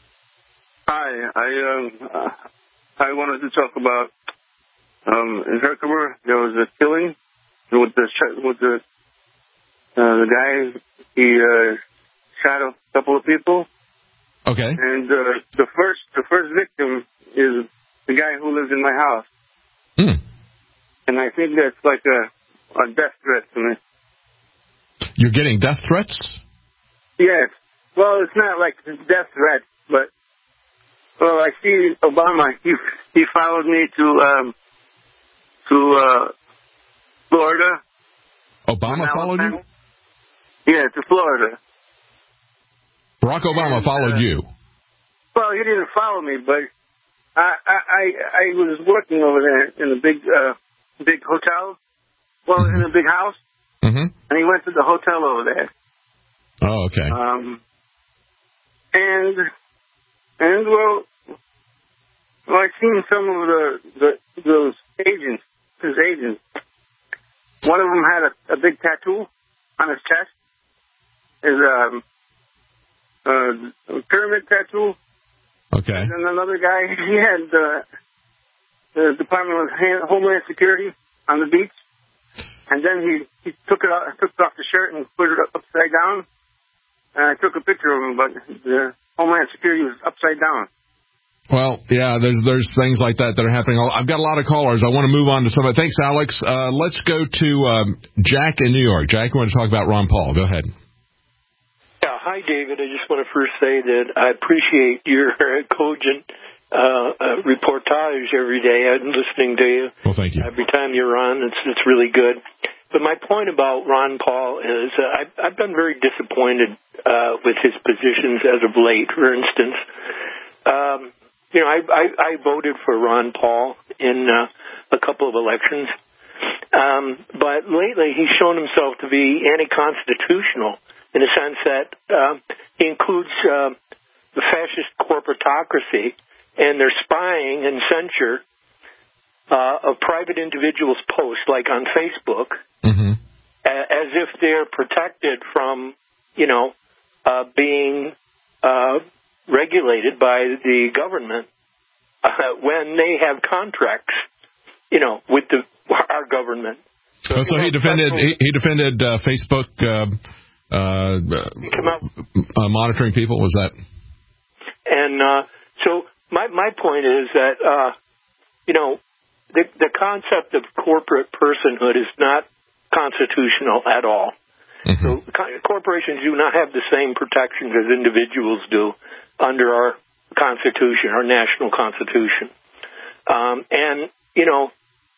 Hi, I um, uh, I wanted to talk about um, in Herkimer there was a killing with the with the uh, the guy he uh, shot a couple of people. Okay. And uh, the first the first victim is the guy who lives in my house. Hmm. And I think that's like a, a death threat to me. You're getting death threats? Yes. Well, it's not like a death threat, but well, I see Obama. He he followed me to um to uh, Florida. Obama followed you? Yeah, to Florida. Barack Obama and, followed uh, you. Well, he didn't follow me, but I I I, I was working over there in a big uh, big hotel. Well, mm-hmm. in a big house. Mm-hmm. And he went to the hotel over there. Oh, okay. Um. And and well, well, I seen some of the, the those agents, his agents. One of them had a, a big tattoo on his chest. His um. Uh, a pyramid tattoo. Okay. And then another guy, he had uh, the Department of Homeland Security on the beach. And then he, he took it off, took off the shirt and put it upside down. And I took a picture of him, but the Homeland Security was upside down. Well, yeah, there's there's things like that that are happening. I've got a lot of callers. I want to move on to some of it. Thanks, Alex. Uh, let's go to um, Jack in New York. Jack, you want to talk about Ron Paul. Go ahead. Yeah, hi, David. I just want to first say that I appreciate your cogent uh, uh, reportage every day. I'm listening to you. Well, thank you. Every time you're on, it's it's really good. But my point about Ron Paul is uh, I've, I've been very disappointed uh, with his positions as of late. For instance, um, you know, I, I, I voted for Ron Paul in uh, a couple of elections. Um, but lately he's shown himself to be anti-constitutional, in the sense that uh, he includes uh, the fascist corporatocracy and their spying and censure uh, of private individuals' posts, like on Facebook, mm-hmm. a- as if they're protected from, you know, uh, being uh, regulated by the government uh, when they have contracts, you know, with the our government. So, oh, so he defended he, he defended uh, Facebook uh, uh, uh, monitoring people. Was that? And uh, so my my point is that uh, you know the the concept of corporate personhood is not constitutional at all. Mm-hmm. So corporations do not have the same protections as individuals do under our Constitution, our national Constitution. Um, and you know,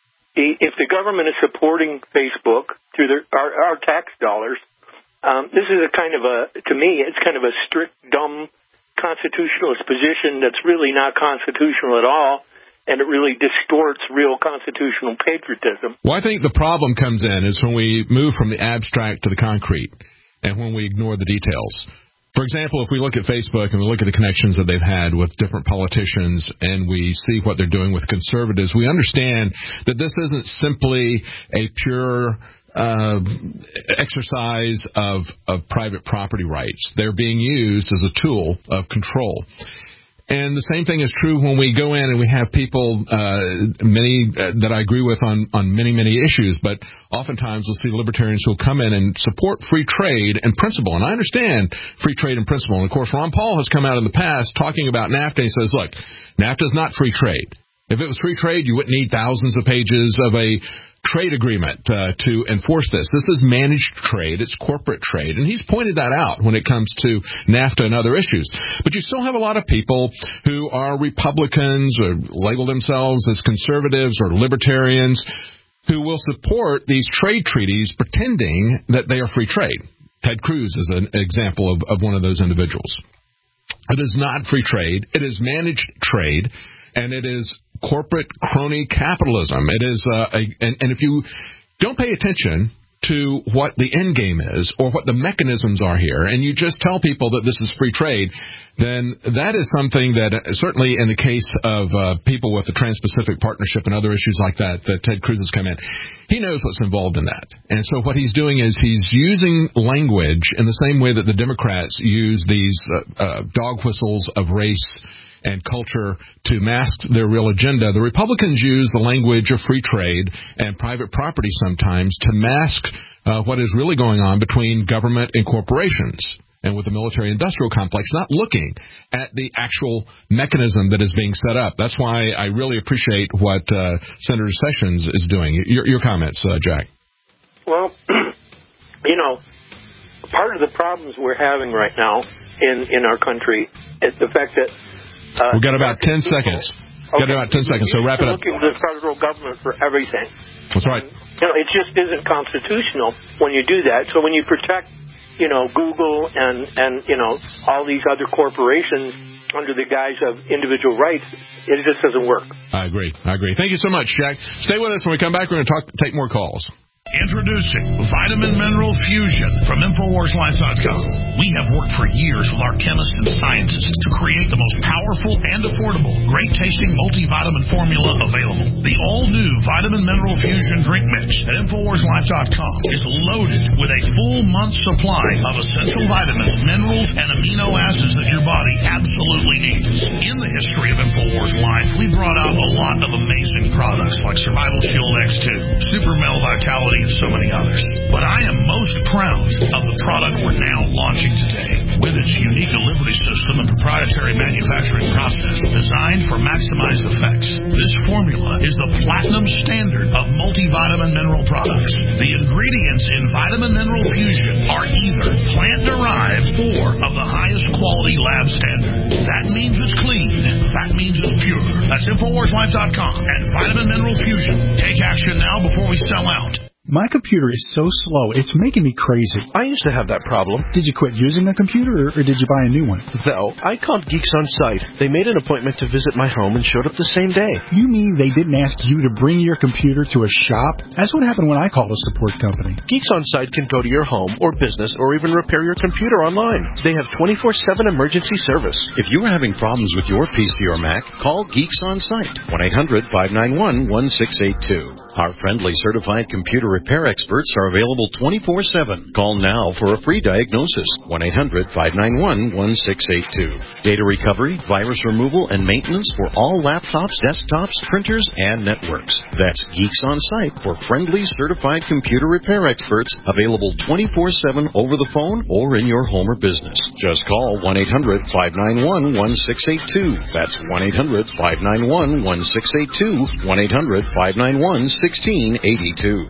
if the government is supporting Facebook through their, our, our tax dollars, um, this is a kind of a, to me, it's kind of a strict, dumb constitutionalist position that's really not constitutional at all, and it really distorts real constitutional patriotism. Well, I think the problem comes in is when we move from the abstract to the concrete, and when we ignore the details. For example, if we look at Facebook and we look at the connections that they've had with different politicians and we see what they're doing with conservatives, we understand that this isn't simply a pure uh, exercise of, of private property rights. They're being used as a tool of control. And the same thing is true when we go in and we have people, uh, many uh, that I agree with on, on many, many issues, but oftentimes we'll see libertarians who will come in and support free trade and principle. And I understand free trade and principle. And, of course, Ron Paul has come out in the past talking about NAFTA. He says, look, NAFTA is not free trade. If it was free trade, you wouldn't need thousands of pages of a trade agreement uh, to enforce this. This is managed trade. It's corporate trade. And he's pointed that out when it comes to NAFTA and other issues. But you still have a lot of people who are Republicans or label themselves as conservatives or libertarians who will support these trade treaties pretending that they are free trade. Ted Cruz is an example of, of one of those individuals. It is not free trade. It is managed trade, and it is corporate crony capitalism. It is, uh, a, and, and if you don't pay attention to what the end game is or what the mechanisms are here, and you just tell people that this is free trade, then that is something that uh, certainly in the case of uh, people with the Trans-Pacific Partnership and other issues like that, that Ted Cruz has come in, he knows what's involved in that. And so what he's doing is he's using language in the same way that the Democrats use these uh, uh, dog whistles of race and culture to mask their real agenda. The Republicans use the language of free trade and private property sometimes to mask uh, what is really going on between government and corporations and with the military-industrial complex, not looking at the actual mechanism that is being set up. That's why I really appreciate what uh, Senator Sessions is doing. Your, your comments, uh, Jack. Well, you know, part of the problems we're having right now in, in our country is the fact that Uh, We've got about ten people. seconds. Okay. Got about ten seconds, so wrap it up. Looking to the federal government for everything. That's right. You know, it just isn't constitutional when you do that. So when you protect, you know, Google and, and you know, all these other corporations under the guise of individual rights, it just doesn't work. I agree. I agree. Thank you so much, Jack. Stay with us. When we come back, we're going to talk, take more calls. Introducing Vitamin Mineral Fusion from Infowars Life dot com. We have worked for years with our chemists and scientists to create the most powerful and affordable, great-tasting multivitamin formula available. The all-new Vitamin Mineral Fusion drink mix at Infowars Life dot com is loaded with a full month's supply of essential vitamins, minerals, and amino acids that your body absolutely needs. In the history of Infowars Life, we brought out a lot of amazing products like Survival Shield X two, Super Male Vitality, and so many others. But I am most proud of the product we're now launching today. With its unique delivery system and proprietary manufacturing process designed for maximized effects, this formula is the platinum standard of multivitamin mineral products. The ingredients in Vitamin Mineral Fusion are either plant-derived or of the highest quality lab standard. That means it's clean. That means it's pure. That's Infowars Life dot com and Vitamin Mineral Fusion. Take action now before we sell out. My computer is so slow, it's making me crazy. I used to have that problem. Did you quit using a computer, or did you buy a new one? No, I called Geeks On Site. They made an appointment to visit my home and showed up the same day. You mean they didn't ask you to bring your computer to a shop? That's what happened when I called a support company. Geeks On Site can go to your home or business or even repair your computer online. They have twenty-four seven emergency service. If you are having problems with your P C or Mac, call Geeks On Site, one eight hundred, five nine one, one six eight two. Our friendly certified computer repair experts are available twenty-four seven. Call now for a free diagnosis, one eight hundred, five nine one, one six eight two. Data recovery, virus removal, and maintenance for all laptops, desktops, printers, and networks. That's Geeks On Site for friendly certified computer repair experts, available twenty-four seven over the phone or in your home or business. Just call one eight hundred, five nine one, one six eight two. That's one eight hundred, five nine one, one six eight two, one eight hundred, five nine one, one six eight two.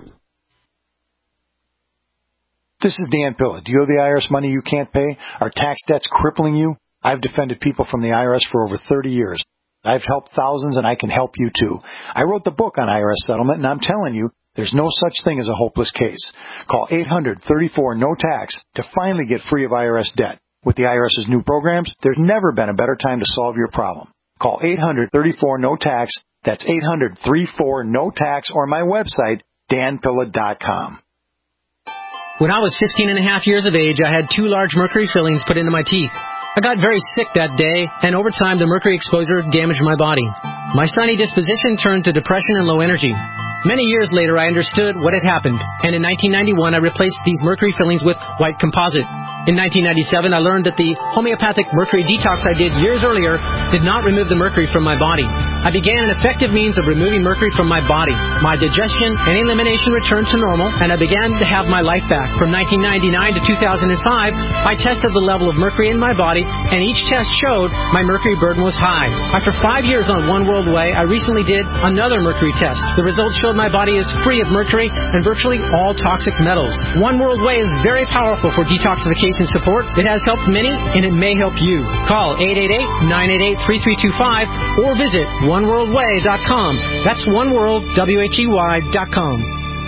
This is Dan Pilla. Do you owe the I R S money you can't pay? Are tax debts crippling you? I've defended people from the I R S for over thirty years. I've helped thousands, and I can help you too. I wrote the book on I R S settlement, and I'm telling you, there's no such thing as a hopeless case. Call eight hundred, thirty-four, no tax to finally get free of I R S debt. With the IRS's new programs, there's never been a better time to solve your problem. Call eight hundred, thirty-four, no tax. That's eight hundred, thirty-four, no tax, or my website, dan pilla dot com. When I was fifteen and a half years of age, I had two large mercury fillings put into my teeth. I got very sick that day, and over time the mercury exposure damaged my body. My sunny disposition turned to depression and low energy. Many years later, I understood what had happened, and in nineteen ninety-one, I replaced these mercury fillings with white composite. In nineteen ninety-seven, I learned that the homeopathic mercury detox I did years earlier did not remove the mercury from my body. I began an effective means of removing mercury from my body. My digestion and elimination returned to normal, and I began to have my life back. From nineteen ninety-nine to two thousand five, I tested the level of mercury in my body, and each test showed my mercury burden was high. After five years on One World Way, I recently did another mercury test. The results showed my body is free of mercury and virtually all toxic metals. One World Way is very powerful for detoxification support. It has helped many, and it may help you. Call eight eight eight, nine eight eight, three three two five or visit one world way dot com. That's one world, W H E Y dot com.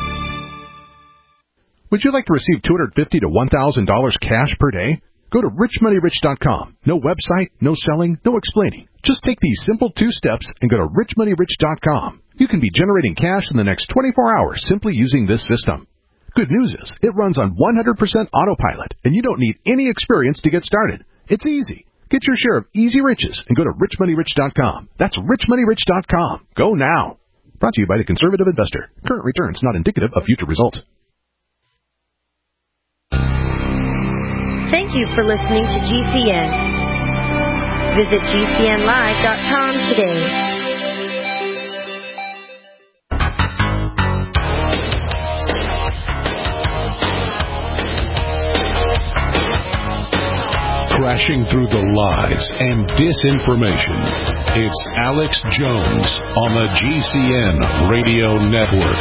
Would you like to receive two hundred fifty dollars to one thousand dollars cash per day? Go to rich money rich dot com. No website, no selling, no explaining. Just take these simple two steps and go to rich money rich dot com. You can be generating cash in the next twenty-four hours simply using this system. Good news is, it runs on one hundred percent autopilot, and you don't need any experience to get started. It's easy. Get your share of easy riches and go to rich money rich dot com. That's rich money rich dot com. Go now. Brought to you by the Conservative Investor. Current returns not indicative of future results. Thank you for listening to G C N. Visit G C N live dot com today. Crashing through the lies and disinformation. It's Alex Jones on the G C N Radio Network.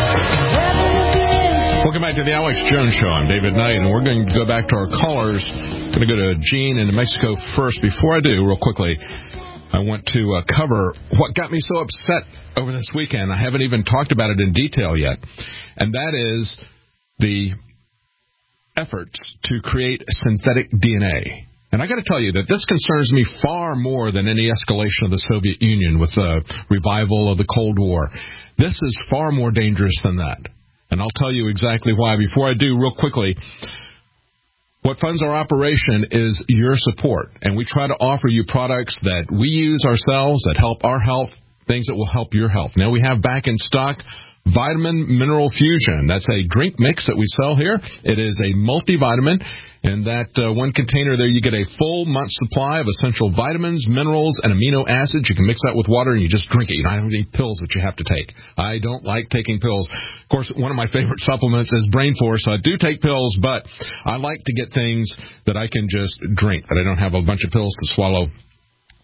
Welcome back to the Alex Jones Show. I'm David Knight, and we're going to go back to our callers. I'm going to go to Gene in New Mexico first. Before I do, real quickly, I want to uh, cover what got me so upset over this weekend. I haven't even talked about it in detail yet, and that is the efforts to create synthetic D N A. And I got to tell you that this concerns me far more than any escalation of the Soviet Union with the revival of the Cold War. This is far more dangerous than that. And I'll tell you exactly why. Before I do, real quickly, what funds our operation is your support. And we try to offer you products that we use ourselves that help our health, things that will help your health. Now we have back in stock Vitamin Mineral Fusion. That's a drink mix that we sell here. It is a multivitamin. In that uh, one container there, you get a full month's supply of essential vitamins, minerals, and amino acids. You can mix that with water, and you just drink it. You don't have any pills that you have to take. I don't like taking pills. Of course, one of my favorite supplements is Brain Force, so I do take pills, but I like to get things that I can just drink, that I don't have a bunch of pills to swallow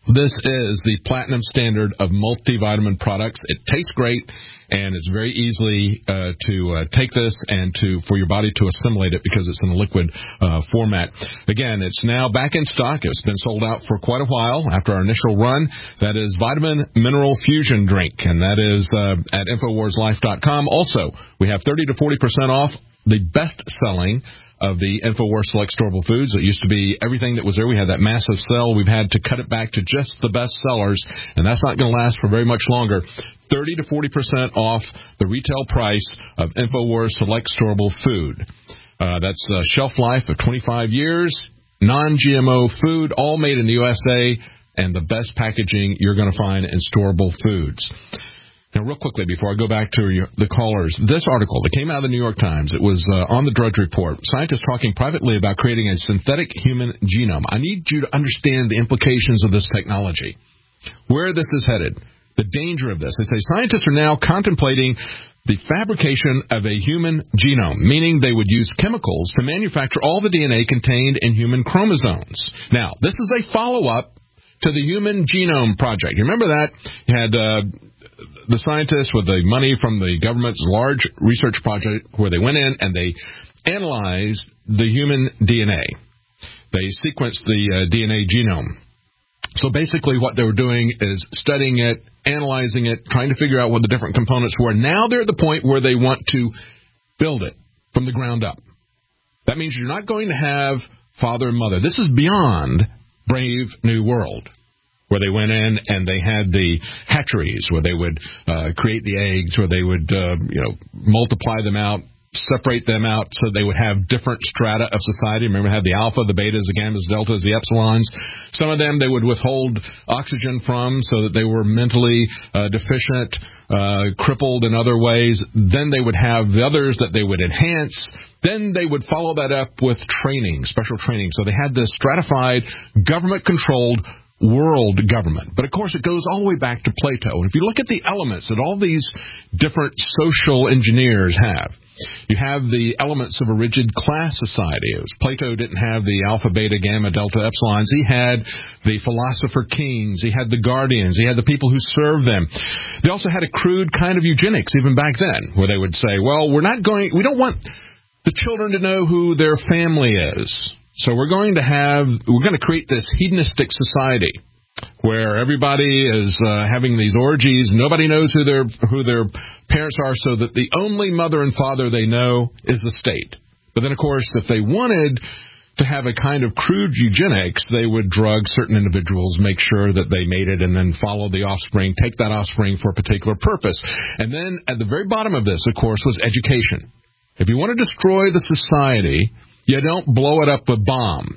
This is the platinum standard of multivitamin products. It tastes great, and it's very easily uh, to uh, take this and to for your body to assimilate it because it's in a liquid uh, format. Again, it's now back in stock. It's been sold out for quite a while after our initial run. That is Vitamin Mineral Fusion Drink, and that is uh, at Infowars Life dot com. Also, we have thirty to forty percent off the best-selling of the InfoWars Select Storable Foods. It used to be everything that was there. We had that massive sell. We've had to cut it back to just the best sellers, and that's not going to last for very much longer. thirty to forty percent off the retail price of InfoWars Select Storable Food. Uh, that's a shelf life of twenty-five years, non-G M O food, all made in the U S A, and the best packaging you're going to find in storable foods. Now, real quickly, before I go back to your, the callers, this article that came out of the New York Times, it was uh, on the Drudge Report, scientists talking privately about creating a synthetic human genome. I need you to understand the implications of this technology, where this is headed, the danger of this. They say scientists are now contemplating the fabrication of a human genome, meaning they would use chemicals to manufacture all the D N A contained in human chromosomes. Now, this is a follow-up to the Human Genome Project. You remember that? You had Uh, the scientists with the money from the government's large research project where they went in and they analyzed the human D N A. They sequenced the uh, D N A genome. So basically what they were doing is studying it, analyzing it, trying to figure out what the different components were. Now they're at the point where they want to build it from the ground up. That means you're not going to have father and mother. This is beyond Brave New World, where they went in and they had the hatcheries, where they would uh, create the eggs, where they would uh, you know multiply them out, separate them out so they would have different strata of society. Remember, they had the alpha, the betas, the gammas, deltas, the epsilons. Some of them they would withhold oxygen from so that they were mentally uh, deficient, uh, crippled in other ways. Then they would have the others that they would enhance. Then they would follow that up with training, special training. So they had this stratified, government-controlled world government. But, of course, it goes all the way back to Plato. And if you look at the elements that all these different social engineers have, you have the elements of a rigid class society. It was, Plato didn't have the alpha, beta, gamma, delta, epsilons. He had the philosopher kings. He had the guardians. He had the people who served them. They also had a crude kind of eugenics even back then, where they would say, well, we're not going, we don't want the children to know who their family is. So we're going to have, we're going to create this hedonistic society where everybody is uh, having these orgies. Nobody knows who their who their parents are, so that the only mother and father they know is the state. But then, of course, if they wanted to have a kind of crude eugenics, they would drug certain individuals, make sure that they made it, and then follow the offspring, take that offspring for a particular purpose. And then at the very bottom of this, of course, was education. If you want to destroy the society, you don't blow it up with bombs.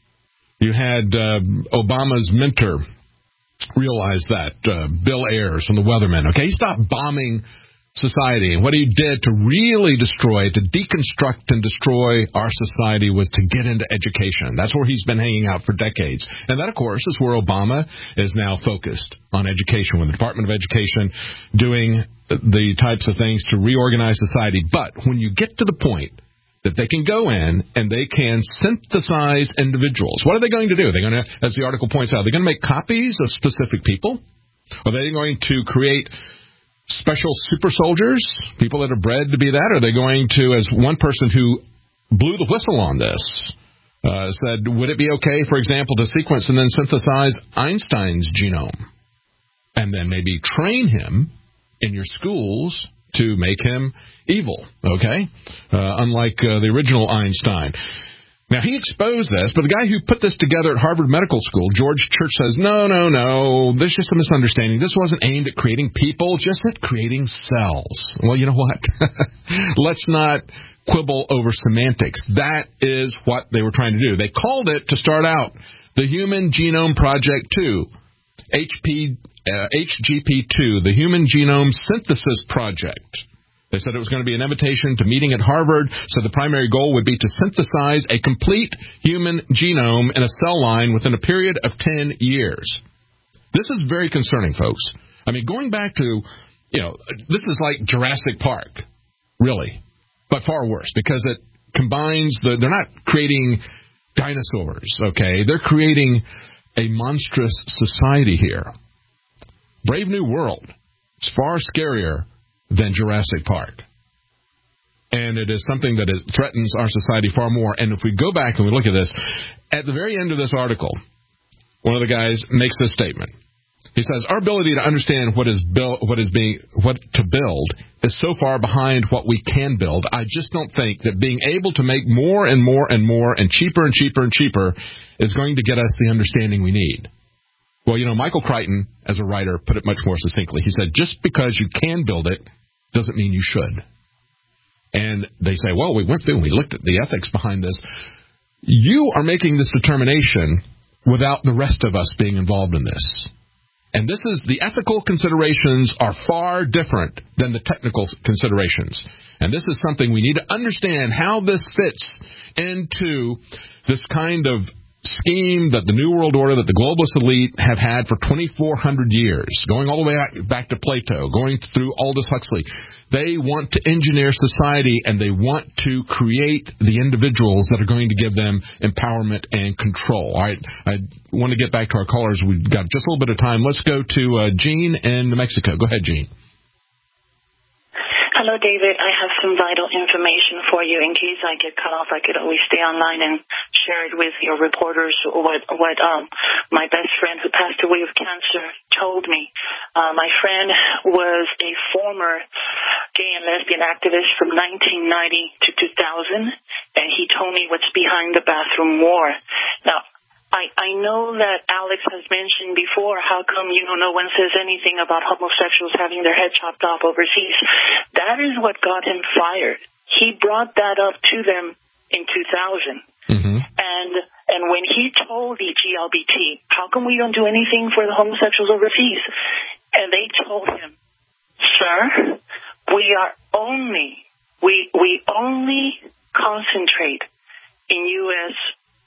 You had uh, Obama's mentor realize that, uh, Bill Ayers from the Weathermen. Okay, he stopped bombing society. And what he did to really destroy, to deconstruct and destroy our society, was to get into education. That's where he's been hanging out for decades. And that, of course, is where Obama is now focused on education, with the Department of Education doing the types of things to reorganize society. But when you get to the point that they can go in and they can synthesize individuals, what are they going to do? They're going to, as the article points out, they're going to make copies of specific people? Are they going to create special super soldiers, people that are bred to be that? Are they going to, as one person who blew the whistle on this uh, said, would it be okay, for example, to sequence and then synthesize Einstein's genome and then maybe train him in your schools to make him evil, okay? Uh, unlike uh, the original Einstein. Now, he exposed this, but the guy who put this together at Harvard Medical School, George Church, says, no, no, no, there's just a misunderstanding. This wasn't aimed at creating people, just at creating cells. Well, you know what? Let's not quibble over semantics. That is what they were trying to do. They called it, to start out, the Human Genome Project two, H P, uh, H G P two, the Human Genome Synthesis Project. They said it was going to be an invitation to meeting at Harvard, so the primary goal would be to synthesize a complete human genome in a cell line within a period of ten years. This is very concerning, folks. I mean, going back to, you know, this is like Jurassic Park, really, but far worse, because it combines the, they're not creating dinosaurs, okay? They're creating a monstrous society here. Brave New World is far scarier than Jurassic Park. And it is something that it threatens our society far more. And if we go back and we look at this, at the very end of this article, one of the guys makes this statement. He says, our ability to understand what is built, what is being, what to build is so far behind what we can build. I just don't think that being able to make more and more and more and cheaper and cheaper and cheaper is going to get us the understanding we need. Well, you know, Michael Crichton, as a writer, put it much more succinctly. He said, just because you can build it doesn't mean you should. And they say, well, we went through and we looked at the ethics behind this. You are making this determination without the rest of us being involved in this. And this is, the ethical considerations are far different than the technical considerations. And this is something we need to understand how this fits into this kind of scheme that the New World Order, that the globalist elite have had for twenty-four hundred years, going all the way back to Plato, going through Aldous Huxley. They want to engineer society, and they want to create the individuals that are going to give them empowerment and control. All right, I want to get back to our callers. We've got just a little bit of time. Let's go to uh, Jean in New Mexico. Go ahead, Jean. Hello, David. I have some vital information for you. In case I get cut off, I could always stay online and share it with your reporters what what um, my best friend who passed away of cancer told me. Uh, my friend was a former gay and lesbian activist from nineteen ninety to two thousand, and he told me what's behind the bathroom war. Now, I, I know that Alex has mentioned before, how come, you know, no one says anything about homosexuals having their head chopped off overseas? That is what got him fired. He brought that up to them in two thousand. Mm-hmm. And and when he told the G L B T, how come we don't do anything for the homosexuals overseas? And they told him, sir, we are only, we we only concentrate in U S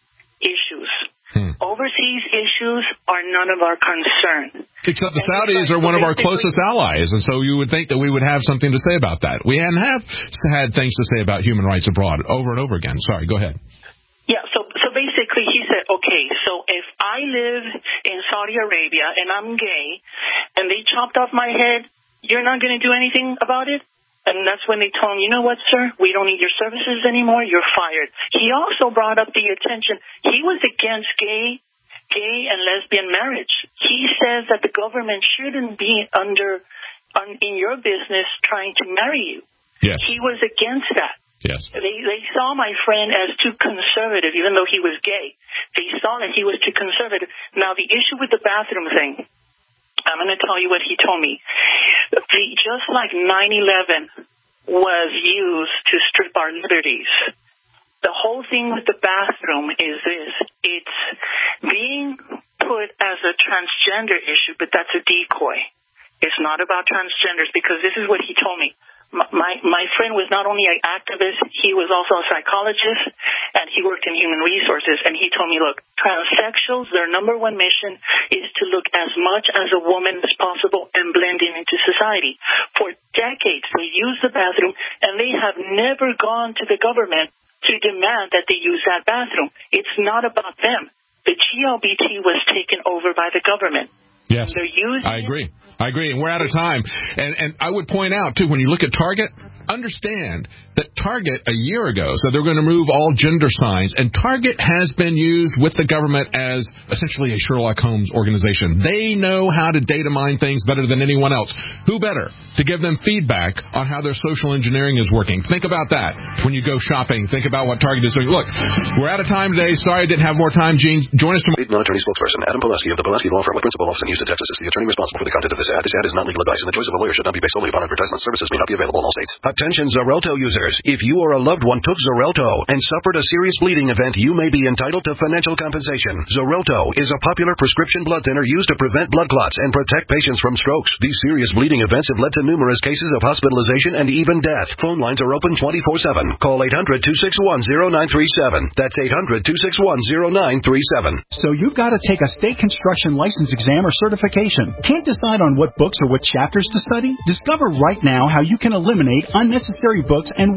issues. Hmm. Overseas issues are none of our concern. Except the Saudis are one of our closest allies, and so you would think that we would have something to say about that. We hadn't have had things to say about human rights abroad over and over again. Sorry, go ahead. Yeah, so so basically he said, okay, so if I live in Saudi Arabia and I'm gay and they chopped off my head, you're not going to do anything about it? And that's when they told him, you know what, sir, we don't need your services anymore, you're fired. He also brought up the attention, he was against gay, gay and lesbian marriage. He says that the government shouldn't be under, un, in your business trying to marry you. Yes. He was against that. Yes. They, they saw my friend as too conservative, even though he was gay. They saw that he was too conservative. Now, the issue with the bathroom thing, I'm going to tell you what he told me. The, just like nine eleven was used to strip our liberties, the whole thing with the bathroom is this. It's being put as a transgender issue, but that's a decoy. It's not about transgenders, because this is what he told me. My, my friend was not only an activist, he was also a psychologist, and he worked in human resources. And he told me, look, transsexuals, their number one mission is to look as much as a woman as possible and blend in into society. For decades, they use the bathroom, and they have never gone to the government to demand that they use that bathroom. It's not about them. The G L B T was taken over by the government. Yes, they're using I agree. I agree, and we're out of time. And and I would point out, too, when you look at Target, understand that Target a year ago said they're going to remove all gender signs, and Target has been used with the government as essentially a Sherlock Holmes organization. They know how to data mine things better than anyone else. Who better to give them feedback on how their social engineering is working? Think about that when you go shopping. Think about what Target is doing. Look, we're out of time today. Sorry I didn't have more time, Gene. Join us tomorrow. Non-attorney spokesperson Adam Pulaski of the Pulaski Law Firm with principal office in Houston, Texas, is the attorney responsible for the content of this ad. This ad is not legal advice, and the choice of a lawyer should not be based solely upon advertisement. Services may not be available in all states. Attention Xarelto users. If you or a loved one took Xarelto and suffered a serious bleeding event, you may be entitled to financial compensation. Xarelto is a popular prescription blood thinner used to prevent blood clots and protect patients from strokes. These serious bleeding events have led to numerous cases of hospitalization and even death. Phone lines are open twenty-four seven. Call eight hundred, two six one, zero nine three seven. That's eight hundred, two six one, zero nine three seven. So you've got to take a state construction license exam or certification. Can't decide on what books or what chapters to study? Discover right now how you can eliminate unnecessary books and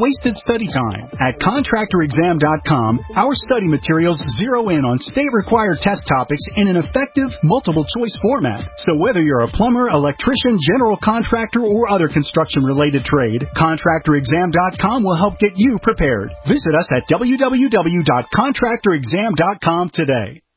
wasted study time. At contractor exam dot com, our study materials zero in on state-required test topics in an effective, multiple-choice format. So whether you're a plumber, electrician, general contractor, or other construction-related trade, contractor exam dot com will help get you prepared. Visit us at w w w dot contractor exam dot com today.